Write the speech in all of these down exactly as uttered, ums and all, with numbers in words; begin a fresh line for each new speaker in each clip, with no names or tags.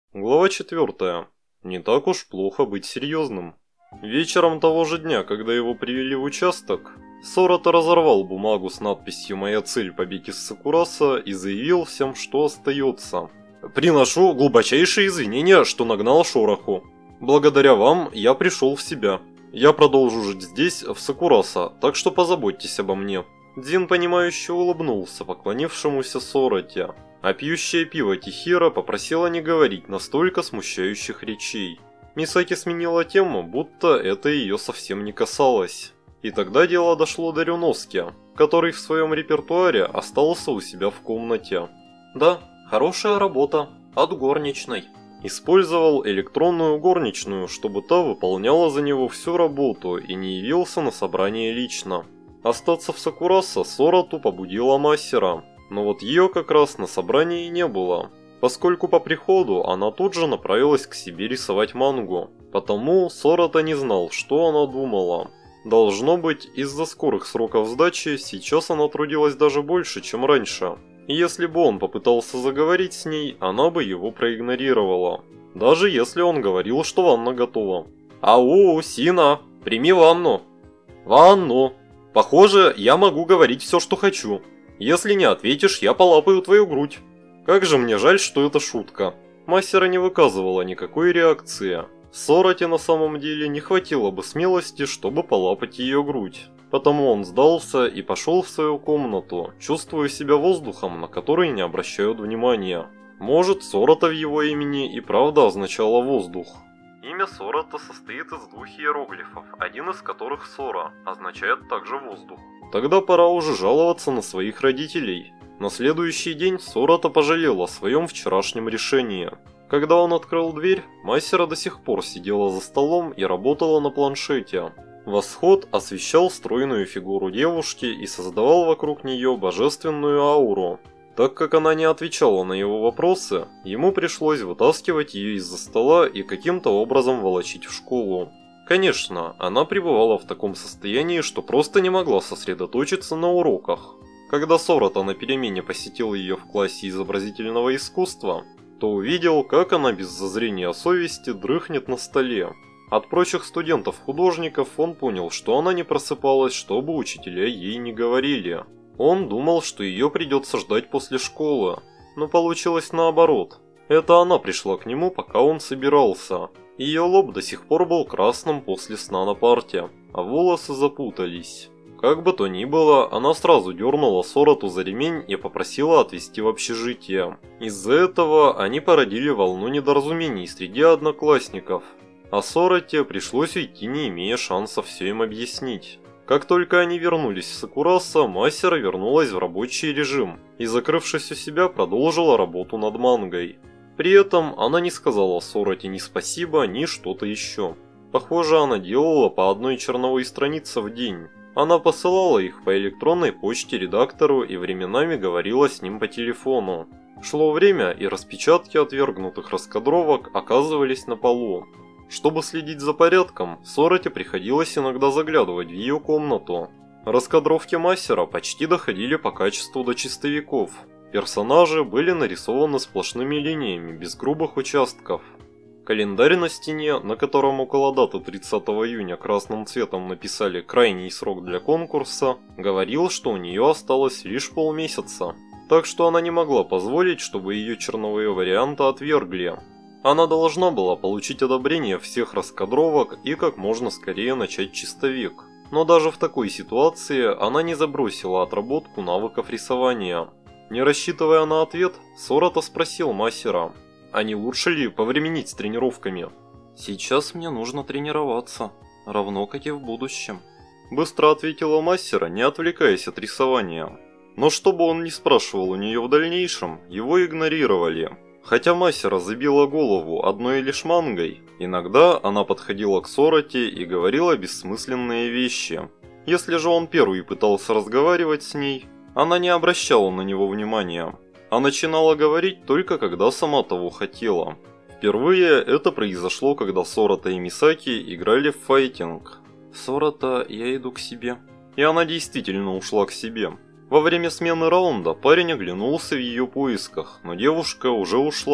Глава четвертая. Не так уж плохо быть серьезным. Вечером того же дня, когда его привели в участок, Сората разорвал бумагу с надписью «Моя цель – побег из Сакураса» и заявил всем, что остается. «Приношу глубочайшие извинения, что нагнал шороху. Благодаря вам я пришел в себя. Я продолжу жить здесь, в Сакураса, так что позаботьтесь обо мне». Дзин, понимающе улыбнулся поклонившемуся Сорате. А пьющее пиво Тихира попросила не говорить настолько смущающих речей. Мисаки сменила тему, будто это ее совсем не касалось. И тогда дело дошло до Рюноски, который в своем репертуаре остался у себя в комнате. Да, хорошая работа, от горничной. Использовал электронную горничную, чтобы та выполняла за него всю работу и не явился на собрание лично. Остаться в Сакураса Сорату побудила Масера. Но вот ее как раз на собрании не было, поскольку по приходу она тут же направилась к себе рисовать мангу. Потому Сората не знал, что она думала. Должно быть, из-за скорых сроков сдачи сейчас она трудилась даже больше, чем раньше. И если бы он попытался заговорить с ней, она бы его проигнорировала. Даже если он говорил, что ванна готова. «Ау, Сина, прими ванну!» «Ванну! Похоже, я могу говорить все, что хочу. Если не ответишь, я полапаю твою грудь». Как же мне жаль, что это шутка. Масера не выказывала никакой реакции. Сорате на самом деле не хватило бы смелости, чтобы полапать ее грудь. Потому он сдался и пошел в свою комнату, чувствуя себя воздухом, на который не обращают внимания. Может, Сората в его имени и правда означало воздух. Имя Сората состоит из двух иероглифов, один из которых Сора означает также воздух. Тогда пора уже жаловаться на своих родителей. На следующий день Сората пожалел о своем вчерашнем решении. Когда он открыл дверь, Масера до сих пор сидела за столом и работала на планшете. Восход освещал стройную фигуру девушки и создавал вокруг нее божественную ауру. Так как она не отвечала на его вопросы, ему пришлось вытаскивать ее из-за стола и каким-то образом волочить в школу. Конечно, она пребывала в таком состоянии, что просто не могла сосредоточиться на уроках. Когда Сората на перемене посетил ее в классе изобразительного искусства, то увидел, как она без зазрения совести дрыхнет на столе. От прочих студентов-художников он понял, что она не просыпалась, чтобы учителя ей не говорили. Он думал, что ее придется ждать после школы, но получилось наоборот. Это она пришла к нему, пока он собирался. Ее лоб до сих пор был красным после сна на парте, а волосы запутались. Как бы то ни было, она сразу дернула Сорату за ремень и попросила отвезти в общежитие. Из-за этого они породили волну недоразумений среди одноклассников. А Сорате пришлось уйти, не имея шанса все им объяснить. Как только они вернулись в Сакураса, Масера вернулась в рабочий режим и, закрывшись у себя, продолжила работу над мангой. При этом она не сказала Сорате ни спасибо, ни что-то еще. Похоже, она делала по одной черновой странице в день. Она посылала их по электронной почте редактору и временами говорила с ним по телефону. Шло время, и распечатки отвергнутых раскадровок оказывались на полу. Чтобы следить за порядком, Сорате приходилось иногда заглядывать в ее комнату. Раскадровки Масера почти доходили по качеству до чистовиков. Персонажи были нарисованы сплошными линиями, без грубых участков. Календарь на стене, на котором около даты тридцатого июня красным цветом написали «крайний срок для конкурса», говорил, что у нее осталось лишь полмесяца. Так что она не могла позволить, чтобы ее черновые варианты отвергли. Она должна была получить одобрение всех раскадровок и как можно скорее начать чистовик. Но даже в такой ситуации она не забросила отработку навыков рисования. Не рассчитывая на ответ, Сората спросил Масера, а не лучше ли повременить с тренировками? «Сейчас мне нужно тренироваться, равно как и в будущем», – быстро ответила Масера, не отвлекаясь от рисования. Но чтобы он не спрашивал у нее в дальнейшем, его игнорировали. Хотя Масера забила голову одной лишь мангой, иногда она подходила к Сорате и говорила бессмысленные вещи. Если же он первый пытался разговаривать с ней, она не обращала на него внимания, а начинала говорить только когда сама того хотела. Впервые это произошло, когда Сората и Мисаки играли в файтинг. «Сората, я иду к себе». И она действительно ушла к себе. Во время смены раунда парень оглянулся в ее поисках, но девушка уже ушла.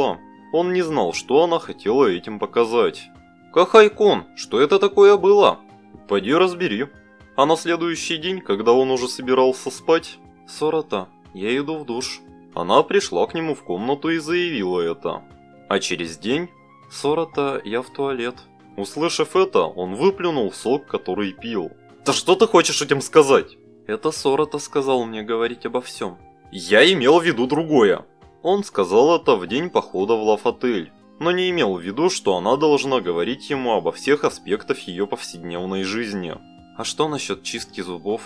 Он не знал, что она хотела этим показать. «Кахай-кун, что это такое было?» «Пойди разбери». А на следующий день, когда он уже собирался спать, «Сората, я иду в душ». Она пришла к нему в комнату и заявила это. А через день, «Сората, я в туалет». Услышав это, он выплюнул сок, который пил. «Да что ты хочешь этим сказать?» «Это Сората сказал мне говорить обо всем». «Я имел в виду другое». Он сказал это в день похода в Лав-отель, но не имел в виду, что она должна говорить ему обо всех аспектах ее повседневной жизни. «А что насчет чистки зубов?»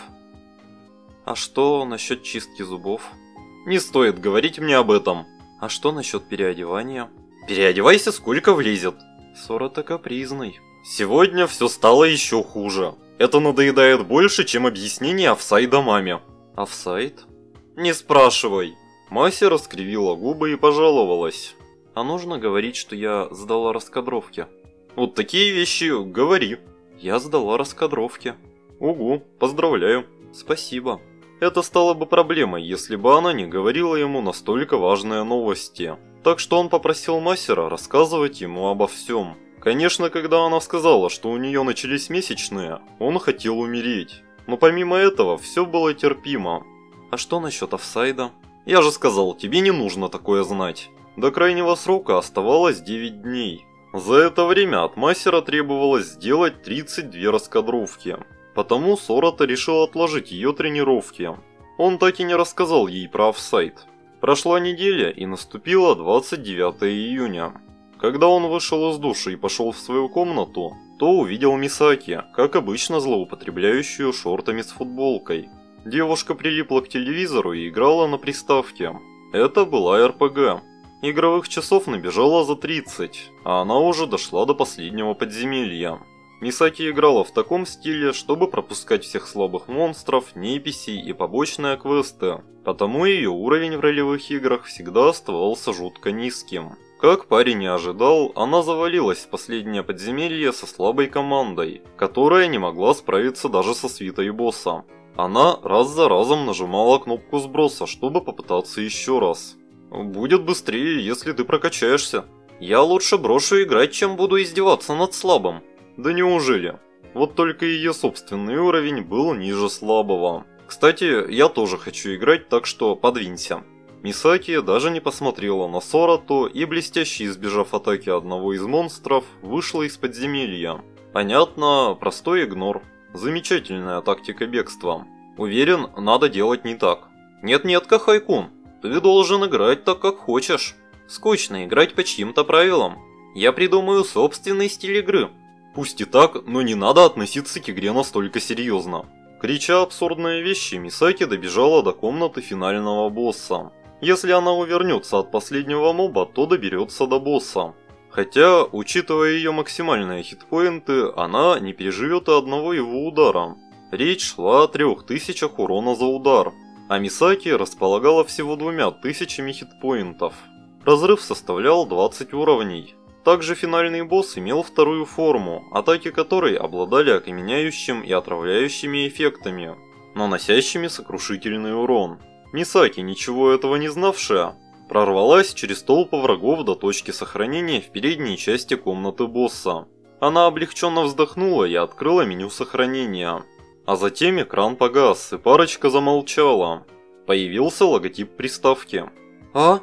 «А что насчет чистки зубов?» «Не стоит говорить мне об этом». «А что насчет переодевания?» «Переодевайся, сколько влезет». Сората капризный. Сегодня все стало еще хуже. Это надоедает больше, чем объяснение офсайда маме. Офсайд? Не спрашивай. Мася раскривила губы и пожаловалась. А нужно говорить, что я сдала раскадровки? Вот такие вещи говори. Я сдала раскадровки. Угу, поздравляю. Спасибо. Это стало бы проблемой, если бы она не говорила ему настолько важные новости. Так что он попросил Масера рассказывать ему обо всем. Конечно, когда она сказала, что у нее начались месячные, он хотел умереть. Но помимо этого, все было терпимо. А что насчет офсайда? Я же сказал, тебе не нужно такое знать. До крайнего срока оставалось девять дней. За это время от Масера требовалось сделать тридцать две раскадровки. Потому Сората решил отложить ее тренировки. Он так и не рассказал ей про офсайд. Прошла неделя и наступило двадцать девятое июня. Когда он вышел из душа и пошел в свою комнату, то увидел Мисаки, как обычно злоупотребляющую шортами с футболкой. Девушка прилипла к телевизору и играла на приставке. Это была эр пэ гэ. Игровых часов набежало за тридцать, а она уже дошла до последнего подземелья. Мисаки играла в таком стиле, чтобы пропускать всех слабых монстров, неписей и побочные квесты, потому ее уровень в ролевых играх всегда оставался жутко низким. Как парень и ожидал, она завалилась в последнее подземелье со слабой командой, которая не могла справиться даже со свитой босса. Она раз за разом нажимала кнопку сброса, чтобы попытаться еще раз. «Будет быстрее, если ты прокачаешься». «Я лучше брошу играть, чем буду издеваться над слабым». Да неужели? Вот только ее собственный уровень был ниже слабого. Кстати, я тоже хочу играть, так что подвинься. Мисаки даже не посмотрела на Сорату и, блестяще избежав атаки одного из монстров, вышла из подземелья. Понятно, простой игнор. Замечательная тактика бегства. Уверен, надо делать не так. Нет-нет, Кахай-кун, ты должен играть так, как хочешь. Скучно играть по чьим-то правилам. Я придумаю собственный стиль игры. Пусть и так, но не надо относиться к игре настолько серьезно. Крича абсурдные вещи, Мисаки добежала до комнаты финального босса. Если она увернется от последнего моба, то доберется до босса. Хотя, учитывая ее максимальные хитпоинты, она не переживет и одного его удара. Речь шла о трех тысячах урона за удар, а Мисаки располагала всего двумя тысячами хитпоинтов. Разрыв составлял двадцать уровней. Также финальный босс имел вторую форму, атаки которой обладали окаменяющим и отравляющими эффектами, наносящими сокрушительный урон. Мисаки, ничего этого не знавшая, прорвалась через толпу врагов до точки сохранения в передней части комнаты босса. Она облегченно вздохнула и открыла меню сохранения. А затем экран погас, и парочка замолчала. Появился логотип приставки. «А?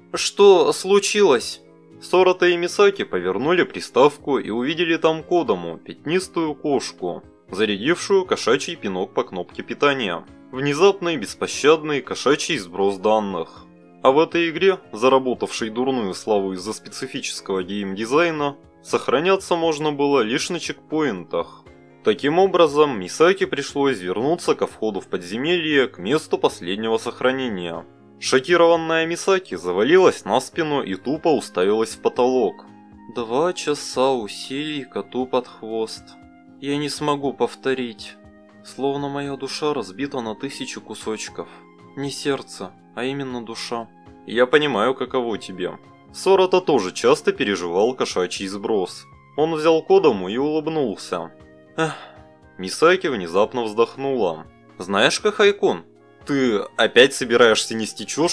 Что случилось?» Сората и Мисаки повернули приставку и увидели там Кодаму, пятнистую кошку, зарядившую кошачий пинок по кнопке питания. Внезапный, беспощадный кошачий сброс данных. А в этой игре, заработавшей дурную славу из-за специфического геймдизайна, сохраняться можно было лишь на чекпоинтах. Таким образом, Мисаки пришлось вернуться ко входу в подземелье к месту последнего сохранения. Шокированная Мисаки завалилась на спину и тупо уставилась в потолок. Два часа усилий коту под хвост. Я не смогу повторить. Словно моя душа разбита на тысячи кусочков. Не сердце, а именно душа. Я понимаю, каково тебе. Сората тоже часто переживал кошачий сброс. Он взял Кодаму и улыбнулся. Эх. Мисаки внезапно вздохнула. Знаешь, Кахай-кун, ты опять собираешься нести чушь?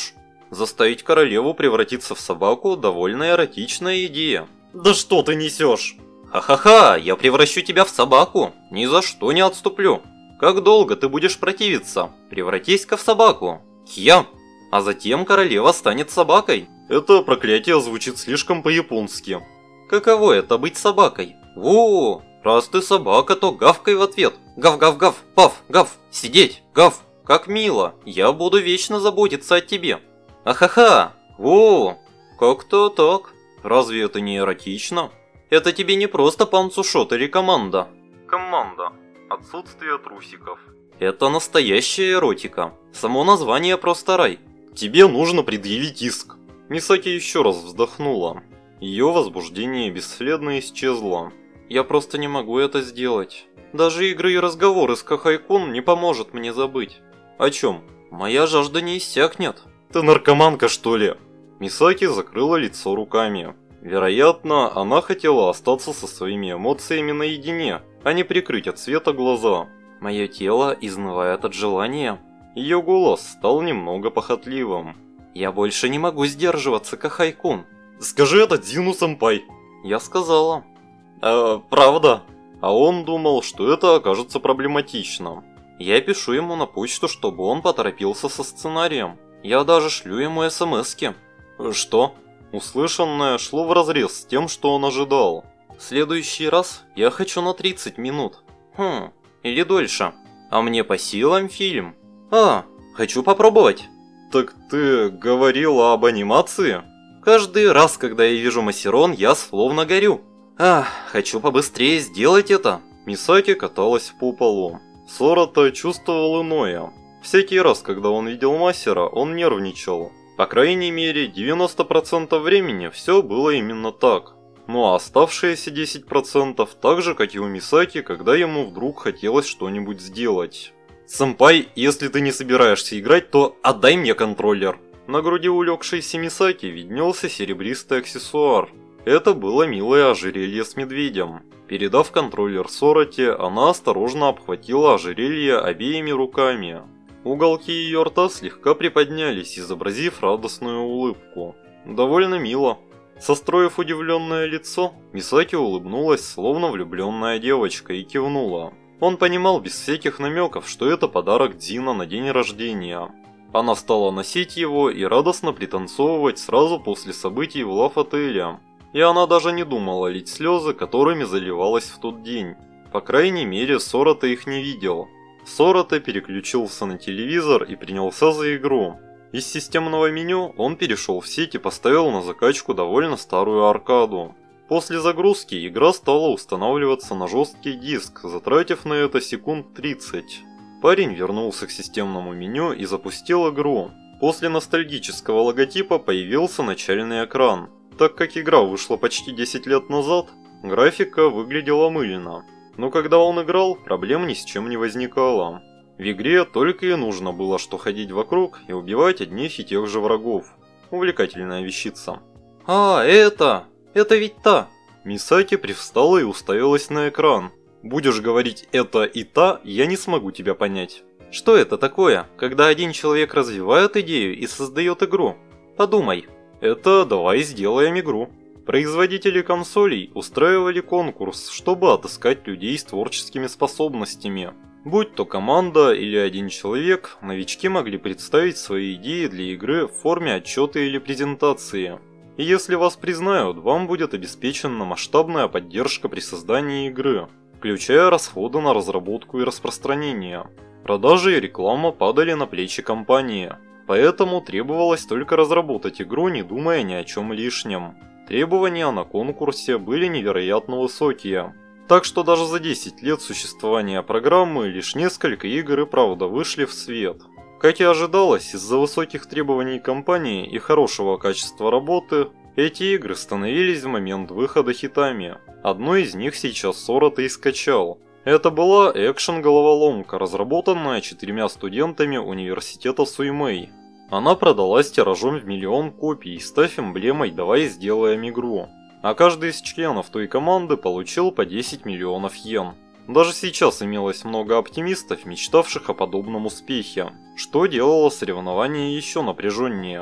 Заставить королеву превратиться в собаку – довольно эротичная идея. Да что ты несешь? Ха-ха-ха, я превращу тебя в собаку. Ни за что не отступлю. Как долго ты будешь противиться? Превратись-ка в собаку. Хья! А затем королева станет собакой. Это проклятие звучит слишком по-японски. Каково это быть собакой? О, раз ты собака, то гавкай в ответ. Гав-гав-гав, пав, гав, сидеть, гав. Как мило, я буду вечно заботиться о тебе. Ахаха, о, как-то так. Разве это не эротично? Это тебе не просто панцушот или команда. Команда. Отсутствие трусиков. Это настоящая эротика. Само название просто рай. Тебе нужно предъявить иск. Мисаки еще раз вздохнула. Ее возбуждение бесследно исчезло. Я просто не могу это сделать. Даже игры и разговоры с Кахай-кун не поможет мне забыть. О чем? Моя жажда не иссякнет. Ты наркоманка, что ли? Мисаки закрыла лицо руками. Вероятно, она хотела остаться со своими эмоциями наедине, а не прикрыть от света глаза. Мое тело изнывает от желания. Ее голос стал немного похотливым. Я больше не могу сдерживаться, Кахай-кун. Скажи это Дзину-сэмпай. Я сказала. Э, правда? А он думал, что это окажется проблематичным. Я пишу ему на почту, чтобы он поторопился со сценарием. Я даже шлю ему смски. Что? Услышанное шло вразрез с тем, что он ожидал. В следующий раз я хочу на тридцать минут. Хм, или дольше. А мне по силам фильм. А, хочу попробовать. Так ты говорила об анимации? Каждый раз, когда я вижу Масерон, я словно горю. Ах, хочу побыстрее сделать это. Мисаки каталась по полу. Сората чувствовал иное. Всякий раз, когда он видел мастера, он нервничал. По крайней мере, девяносто процентов времени все было именно так. Ну а оставшиеся десять процентов так же, как и у Мисаки, когда ему вдруг хотелось что-нибудь сделать. «Сэмпай, если ты не собираешься играть, то отдай мне контроллер». На груди улегшейся Мисаки виднелся серебристый аксессуар. Это было милое ожерелье с медведем. Передав контроллер Сорате, она осторожно обхватила ожерелье обеими руками. Уголки ее рта слегка приподнялись, изобразив радостную улыбку. Довольно мило. Состроив удивленное лицо, Мисаки улыбнулась, словно влюбленная девочка, и кивнула. Он понимал без всяких намеков, что это подарок Дзина на день рождения. Она стала носить его и радостно пританцовывать сразу после событий в лав-отеле. И она даже не думала лить слезы, которыми заливалась в тот день. По крайней мере, Сората их не видел. Сората переключился на телевизор и принялся за игру. Из системного меню он перешел в сеть и поставил на закачку довольно старую аркаду. После загрузки игра стала устанавливаться на жесткий диск, затратив на это секунд тридцать. Парень вернулся к системному меню и запустил игру. После ностальгического логотипа появился начальный экран. Так как игра вышла почти десять лет назад, графика выглядела мыльно. Но когда он играл, проблем ни с чем не возникало. В игре только и нужно было что ходить вокруг и убивать одних и тех же врагов. Увлекательная вещица. «А, это! Это ведь та!» Мисаки привстала и уставилась на экран. «Будешь говорить «это» и «та», я не смогу тебя понять». Что это такое, когда один человек развивает идею и создает игру? Подумай. Это «давай сделаем игру». Производители консолей устраивали конкурс, чтобы отыскать людей с творческими способностями. Будь то команда или один человек, новички могли представить свои идеи для игры в форме отчета или презентации. И если вас признают, вам будет обеспечена масштабная поддержка при создании игры, включая расходы на разработку и распространение. Продажи и реклама падали на плечи компании, поэтому требовалось только разработать игру, не думая ни о чем лишнем. Требования на конкурсе были невероятно высокие. Так что даже за десять лет существования программы лишь несколько игр и правда вышли в свет. Как и ожидалось, из-за высоких требований компании и хорошего качества работы, эти игры становились в момент выхода хитами. Одну из них сейчас Сората и скачал. Это была экшен-головоломка, разработанная четырьмя студентами университета Суймэй. Она продалась тиражом в миллион копий, став эмблемой «Давай сделаем игру». А каждый из членов той команды получил по десять миллионов йен. Даже сейчас имелось много оптимистов, мечтавших о подобном успехе, что делало соревнования еще напряженнее.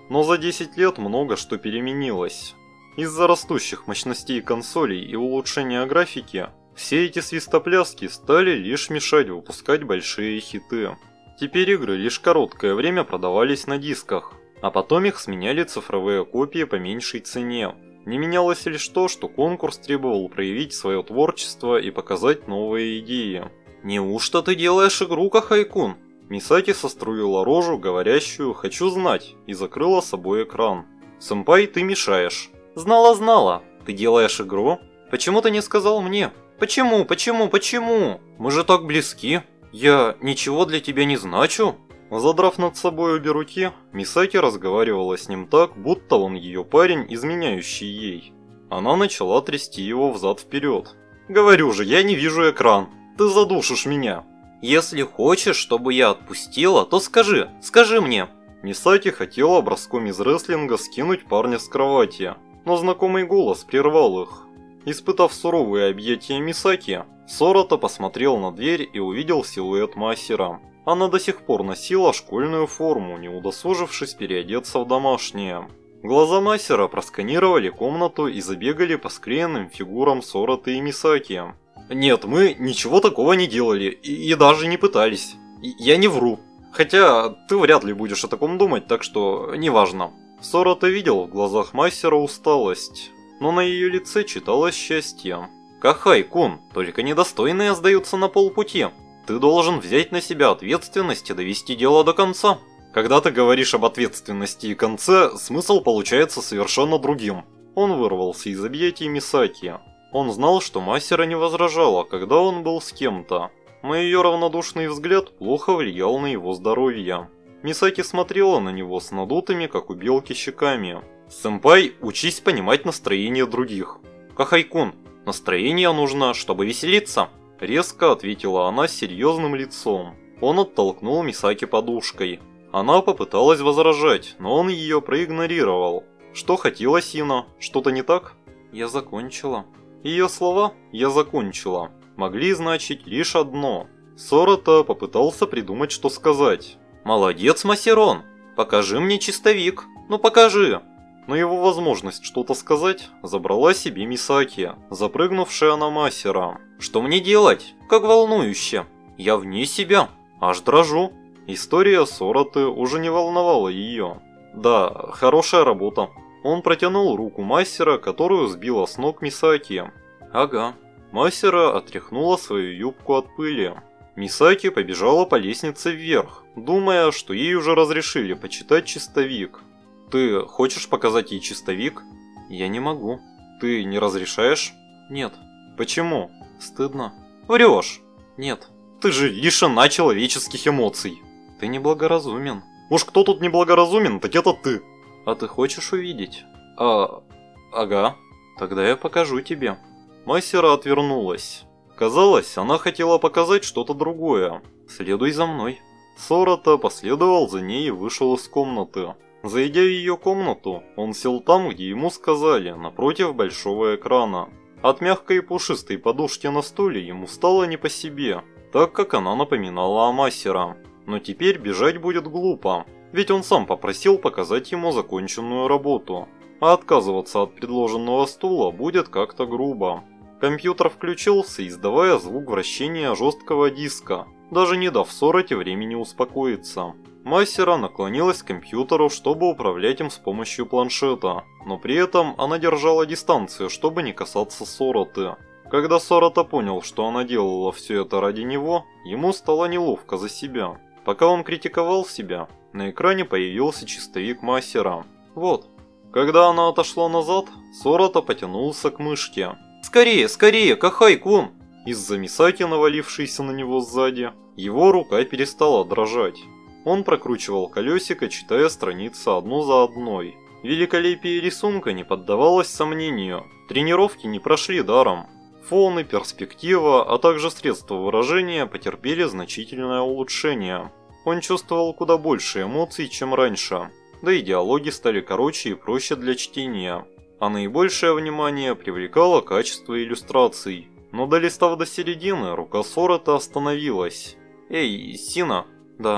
Но за десять лет много что переменилось. Из-за растущих мощностей консолей и улучшения графики, все эти свистопляски стали лишь мешать выпускать большие хиты. Теперь игры лишь короткое время продавались на дисках, а потом их сменяли цифровые копии по меньшей цене. Не менялось лишь то, что конкурс требовал проявить свое творчество и показать новые идеи. «Неужто ты делаешь игру, Кахай-кун?» Мисаки состроила рожу, говорящую «хочу знать», и закрыла собой экран. «Сэмпай, ты мешаешь». «Знала-знала. Ты делаешь игру? Почему ты не сказал мне? Почему, почему, почему? Мы же так близки. Я ничего для тебя не значу?» Задрав над собой обе руки, Мисаки разговаривала с ним так, будто он ее парень, изменяющий ей. Она начала трясти его взад-вперед. «Говорю же, я не вижу экран. Ты задушишь меня». «Если хочешь, чтобы я отпустила, то скажи, скажи мне». Мисаки хотела броском из рестлинга скинуть парня с кровати, но знакомый голос прервал их. Испытав суровые объятия Мисаки, Сората посмотрел на дверь и увидел силуэт Масера. Она до сих пор носила школьную форму, не удосужившись переодеться в домашнее. Глаза Масера просканировали комнату и забегали по склеенным фигурам Сораты и Мисаки. «Нет, мы ничего такого не делали и, и даже не пытались. И, я не вру. Хотя ты вряд ли будешь о таком думать, так что неважно». Сората видел в глазах Масера усталость, но на ее лице читалось счастье. «Кахай-кун, только недостойные сдаются на полпути. Ты должен взять на себя ответственность и довести дело до конца». Когда ты говоришь об ответственности и конце, смысл получается совершенно другим. Он вырвался из объятий Мисаки. Он знал, что Масера не возражала, когда он был с кем-то, но ее равнодушный взгляд плохо влиял на его здоровье. Мисаки смотрела на него с надутыми, как у белки, щеками. «Сэмпай, учись понимать настроение других». «Кахай-кун, настроение нужно, чтобы веселиться», — резко ответила она с серьезным лицом. Он оттолкнул Мисаки подушкой. Она попыталась возражать, но он ее проигнорировал. «Что хотела Сина? Что-то не так?» «Я закончила». Ее слова «я закончила» могли значить лишь одно. Сората попытался придумать, что сказать. «Молодец, Масерон! Покажи мне чистовик! Ну покажи!» Но его возможность что-то сказать забрала себе Мисаки, запрыгнувшая на Масера. «Что мне делать? Как волнующе! Я вне себя! Аж дрожу!» История Сораты уже не волновала ее. «Да, хорошая работа». Он протянул руку Масера, которую сбила с ног Мисаки. «Ага». Масера отряхнула свою юбку от пыли. Мисаки побежала по лестнице вверх, думая, что ей уже разрешили почитать чистовик. «Ты хочешь показать ей чистовик?» «Я не могу». «Ты не разрешаешь?» «Нет». «Почему?» «Стыдно». «Врешь?» «Нет». «Ты же лишена человеческих эмоций». «Ты неблагоразумен». «Уж кто тут неблагоразумен, так это ты». «А ты хочешь увидеть?» «А... ага. Тогда я покажу тебе». Масера отвернулась. Казалось, она хотела показать что-то другое. «Следуй за мной». Сората последовал за ней и вышел из комнаты. Зайдя в ее комнату, он сел там, где ему сказали, напротив большого экрана. От мягкой и пушистой подушки на стуле ему стало не по себе, так как она напоминала о Масера. Но теперь бежать будет глупо. Ведь он сам попросил показать ему законченную работу, а отказываться от предложенного стула будет как-то грубо. Компьютер включился, издавая звук вращения жесткого диска, даже не дав Сорате времени успокоиться. Масера наклонилась к компьютеру, чтобы управлять им с помощью планшета, но при этом она держала дистанцию, чтобы не касаться Сораты. Когда Сората понял, что она делала все это ради него, ему стало неловко за себя. Пока он критиковал себя, на экране появился чистовик Масера. Вот. Когда она отошла назад, Сората потянулся к мышке. «Скорее, скорее, Кахай-кун!» Из-за Мисаки, навалившейся на него сзади, его рука перестала дрожать. Он прокручивал колесико, читая страницы одну за одной. Великолепие рисунка не поддавалось сомнению. Тренировки не прошли даром. Фон и перспектива, а также средства выражения потерпели значительное улучшение. Он чувствовал куда больше эмоций, чем раньше, да и диалоги стали короче и проще для чтения. А наибольшее внимание привлекало качество иллюстраций. Но долистав до середины, рука Сората остановилась. «Эй, Сина!» «Да?»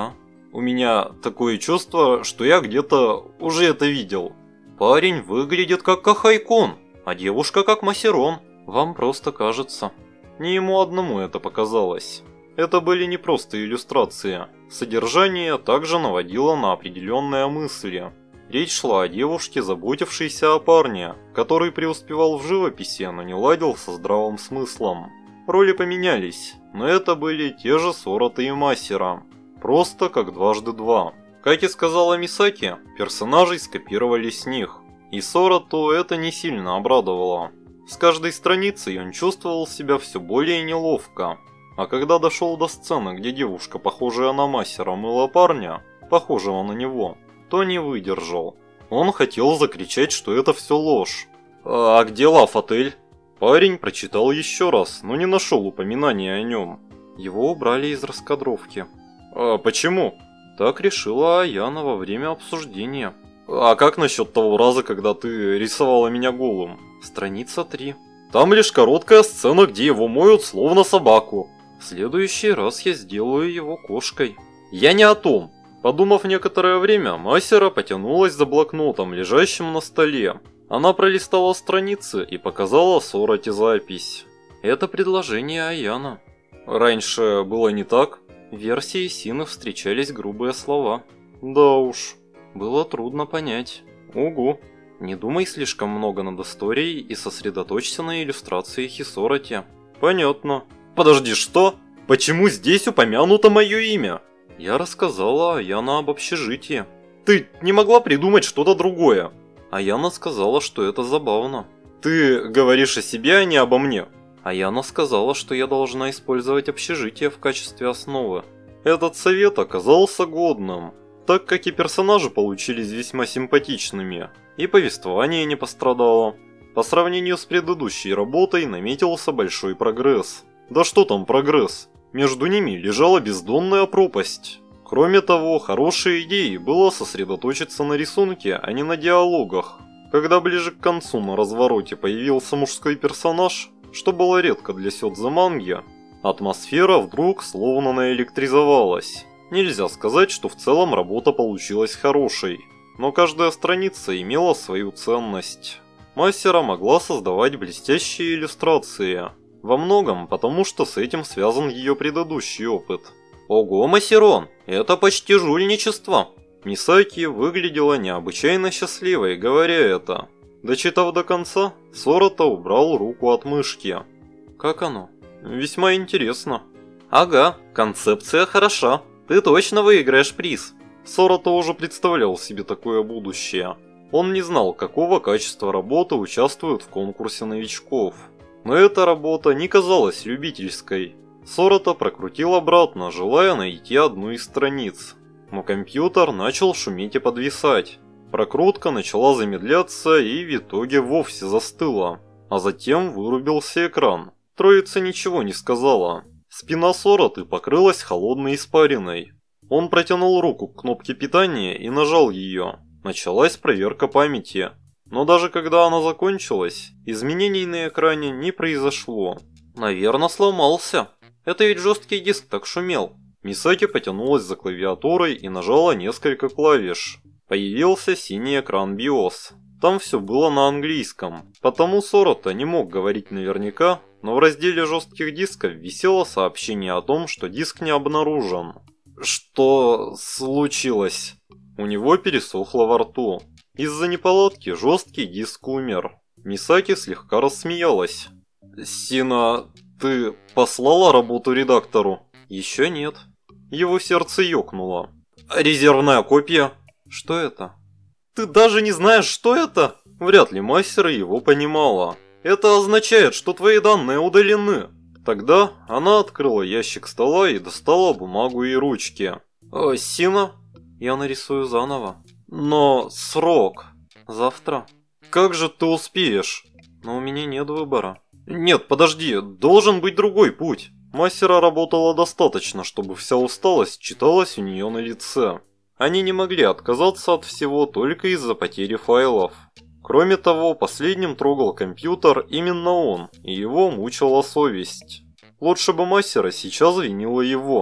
У меня такое чувство, что я где-то уже это видел. Парень выглядит как Кахайкон, а девушка как Масерон. Вам просто кажется. Не ему одному это показалось. Это были не просто иллюстрации. Содержание также наводило на определенные мысли. Речь шла о девушке, заботившейся о парне, который преуспевал в живописи, но не ладил со здравым смыслом. Роли поменялись, но это были те же Сорота и Масера. Просто как дважды два. Как и сказала Мисаки, персонажей скопировали с них. И Сороту это не сильно обрадовало. С каждой страницей он чувствовал себя все более неловко. А когда дошел до сцены, где девушка, похожая на Масера, мыла парня, похожего на него, то не выдержал. Он хотел закричать, что это все ложь. «А где Лав-отель?» Парень прочитал еще раз, но не нашел упоминания о нем. Его убрали из раскадровки. «А почему?» Так решила Аяна во время обсуждения. «А как насчет того раза, когда ты рисовала меня голым?» Страница три. «Там лишь короткая сцена, где его моют словно собаку. В следующий раз я сделаю его кошкой». «Я не о том». Подумав некоторое время, Масера потянулась за блокнотом, лежащим на столе. Она пролистала страницы и показала Сороте запись. Это предложение Аяна. Раньше было не так. В версии Сины встречались грубые слова. Да уж, было трудно понять. Ого. Не думай слишком много над историей и сосредоточься на иллюстрациях и Сороте. Понятно. Подожди, что? Почему здесь упомянуто мое имя? Я рассказала Аяна об общежитии. Ты не могла придумать что-то другое? Аяна сказала, что это забавно. Ты говоришь о себе, а не обо мне. Аяна сказала, что я должна использовать общежитие в качестве основы. Этот совет оказался годным, так как и персонажи получились весьма симпатичными, и повествование не пострадало. По сравнению с предыдущей работой наметился большой прогресс. Да что там прогресс? Между ними лежала бездонная пропасть. Кроме того, хорошей идеей было сосредоточиться на рисунке, а не на диалогах. Когда ближе к концу на развороте появился мужской персонаж, что было редко для сёдзе манги, атмосфера вдруг словно наэлектризовалась. Нельзя сказать, что в целом работа получилась хорошей, но каждая страница имела свою ценность. Масера могла создавать блестящие иллюстрации, во многом потому, что с этим связан ее предыдущий опыт. Ого, Масерон, это почти жульничество! Мисаки выглядела необычайно счастливой, говоря это. Дочитав до конца, Сорота убрал руку от мышки. Как оно? Весьма интересно. Ага, концепция хороша. Ты точно выиграешь приз. Сорота уже представлял себе такое будущее. Он не знал, какого качества работы участвуют в конкурсе новичков. Но эта работа не казалась любительской. Сорота прокрутил обратно, желая найти одну из страниц. Но компьютер начал шуметь и подвисать. Прокрутка начала замедляться и в итоге вовсе застыла. А затем вырубился экран. Троица ничего не сказала. Спина Сороты покрылась холодной испариной. Он протянул руку к кнопке питания и нажал ее. Началась проверка памяти. Но даже когда она закончилась, изменений на экране не произошло. Наверное, сломался. Это ведь жесткий диск так шумел. Мисаки потянулась за клавиатурой и нажала несколько клавиш. Появился синий экран биос. Там все было на английском. Потому Сорота не мог говорить наверняка, но в разделе жестких дисков висело сообщение о том, что диск не обнаружен. Что случилось? У него пересохло во рту. Из-за неполадки жесткий диск умер. Мисаки слегка рассмеялась. «Сина, ты послала работу редактору?» «Еще нет». Его сердце ёкнуло. «Резервная копия?» «Что это?» «Ты даже не знаешь, что это?» Вряд ли Масера его понимала. «Это означает, что твои данные удалены». Тогда она открыла ящик стола и достала бумагу и ручки. «О, Сина?» «Я нарисую заново». «Но срок?» «Завтра». «Как же ты успеешь?» «Но у меня нет выбора». «Нет, подожди, должен быть другой путь». Масера работала достаточно, чтобы вся усталость читалась у нее на лице. Они не могли отказаться от всего только из-за потери файлов. Кроме того, последним трогал компьютер именно он, и его мучила совесть. Лучше бы Масера сейчас винила его.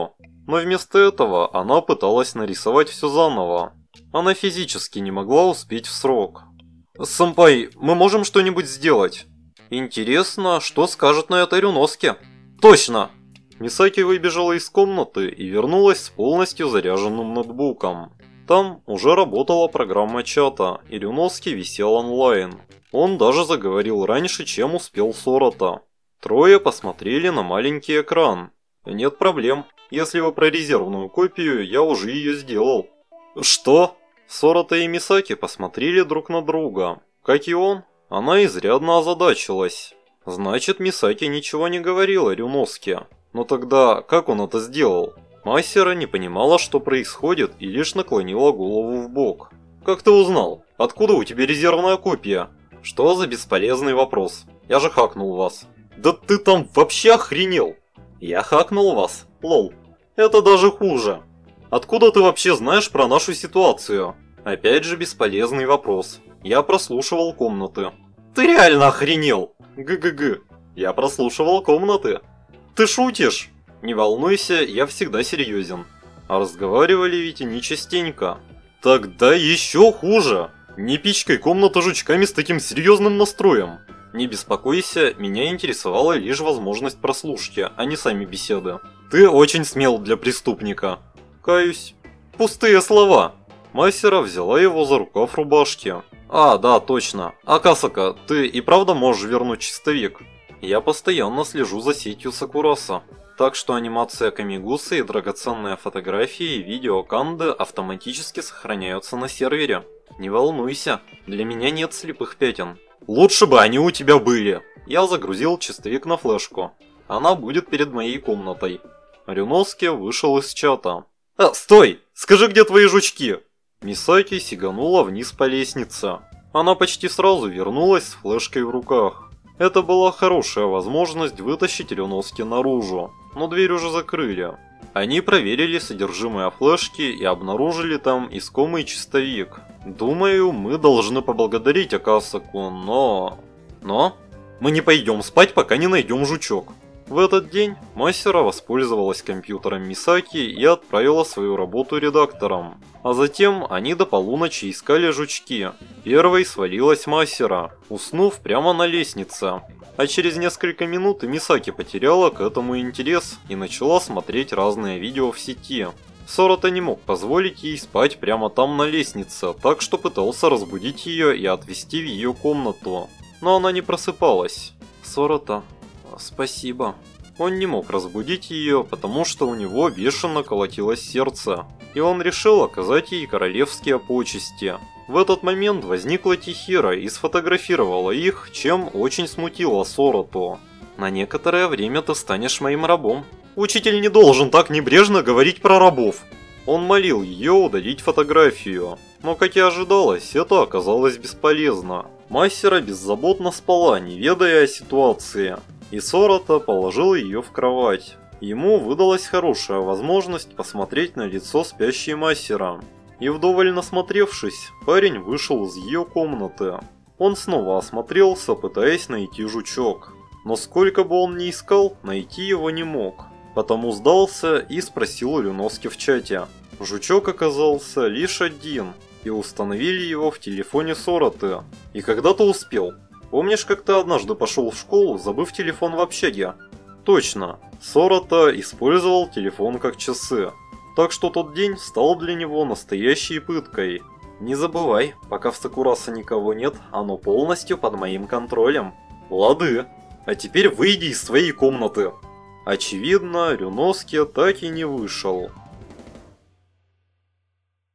Но вместо этого она пыталась нарисовать все заново. Она физически не могла успеть в срок. «Сэмпай, мы можем что-нибудь сделать?» «Интересно, что скажет на это Рюноске?» «Точно!» Мисаки выбежала из комнаты и вернулась с полностью заряженным ноутбуком. Там уже работала программа чата, и Рюноски висел онлайн. Он даже заговорил раньше, чем успел Сорота. Трое посмотрели на маленький экран. «Нет проблем. Если вы про резервную копию, я уже ее сделал». «Что?» Сорота и Мисаки посмотрели друг на друга. Как и он, она изрядно озадачилась. Значит, Мисаки ничего не говорила Рюноске. Но тогда как он это сделал? Масера не понимала, что происходит, и лишь наклонила голову в бок. «Как ты узнал? Откуда у тебя резервная копия?» «Что за бесполезный вопрос? Я же хакнул вас». «Да ты там вообще охренел!» «Я хакнул вас, лол. Это даже хуже. Откуда ты вообще знаешь про нашу ситуацию?» «Опять же бесполезный вопрос. Я прослушивал комнаты». «Ты реально охренел?» «Г-г-г. Я прослушивал комнаты». «Ты шутишь?» «Не волнуйся, я всегда серьезен». А разговаривали ведь и не частенько. «Тогда еще хуже. Не пичкай комнату жучками с таким серьезным настроем». «Не беспокойся, меня интересовала лишь возможность прослушки, а не сами беседы». «Ты очень смел для преступника». «Каюсь». «Пустые слова». Масера взяла его за рукав рубашки. «А, да, точно. Акасака, ты и правда можешь вернуть чистовик?» «Я постоянно слежу за сетью Сакураса. Так что анимация Камигусы и драгоценные фотографии и видео Канды автоматически сохраняются на сервере. Не волнуйся, для меня нет слепых пятен». «Лучше бы они у тебя были!» Я загрузил чистовик на флешку. Она будет перед моей комнатой. Рюноски вышел из чата. «А, стой! Скажи, где твои жучки?» Мисаки сиганула вниз по лестнице. Она почти сразу вернулась с флешкой в руках. Это была хорошая возможность вытащить Рюноски наружу, но дверь уже закрыли. Они проверили содержимое флешки и обнаружили там искомый чистовик. Думаю, мы должны поблагодарить Акасаку, но... Но? Мы не пойдем спать, пока не найдем жучок. В этот день Масера воспользовалась компьютером Мисаки и отправила свою работу редактором. А затем они до полуночи искали жучки. Первой свалилась Масера, уснув прямо на лестнице. А через несколько минут и Мисаки потеряла к этому интерес и начала смотреть разные видео в сети. Сорота не мог позволить ей спать прямо там на лестнице, так что пытался разбудить ее и отвезти в ее комнату. Но она не просыпалась. «Сорота, спасибо». Он не мог разбудить ее, потому что у него бешено колотилось сердце. И он решил оказать ей королевские почести. В этот момент возникла Тихира и сфотографировала их, чем очень смутила Сороту. «На некоторое время ты станешь моим рабом». Учитель не должен так небрежно говорить про рабов. Он молил ее удалить фотографию. Но, как и ожидалось, это оказалось бесполезно. Масера беззаботно спала, не ведая о ситуации. И Сорота положил ее в кровать. Ему выдалась хорошая возможность посмотреть на лицо спящей Масера. И вдоволь насмотревшись, парень вышел из ее комнаты. Он снова осмотрелся, пытаясь найти жучок. Но сколько бы он ни искал, найти его не мог. Потому сдался и спросил у Рюноски в чате. Жучок оказался лишь один, и установили его в телефоне Сороты. И когда-то успел. Помнишь, как ты однажды пошел в школу, забыв телефон в общаге? Точно, Сорота использовал телефон как часы. Так что тот день стал для него настоящей пыткой. Не забывай, пока в Сакураса никого нет, оно полностью под моим контролем. Лады. А теперь выйди из своей комнаты. Очевидно, Рюноски так и не вышел.